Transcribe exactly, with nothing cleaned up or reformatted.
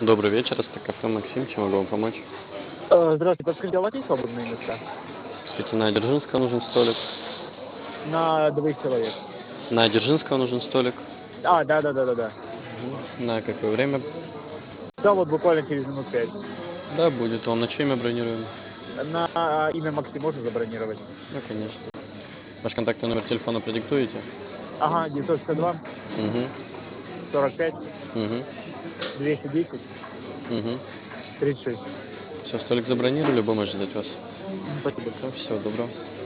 Добрый вечер, это кафе Максим, чем могу вам помочь? Э, Здравствуйте, подскажите, а у вас есть свободные места? Кстати, на Дзержинского нужен столик. На двоих человек. На Дзержинского нужен столик. А, да-да-да-да-да. На какое время? Да, вот буквально через минут пять. Да, будет. Вам на чье имя бронируем? На а, имя Максим можно забронировать? Ну, конечно. Ваш контактный номер телефона продиктуете? Ага, девятьсот шестьдесят два, Угу, сорок пять, угу, двести десять, угу. тридцать шесть. Все, столик забронировали, любой может ждать вас. Спасибо большое. Всего доброго.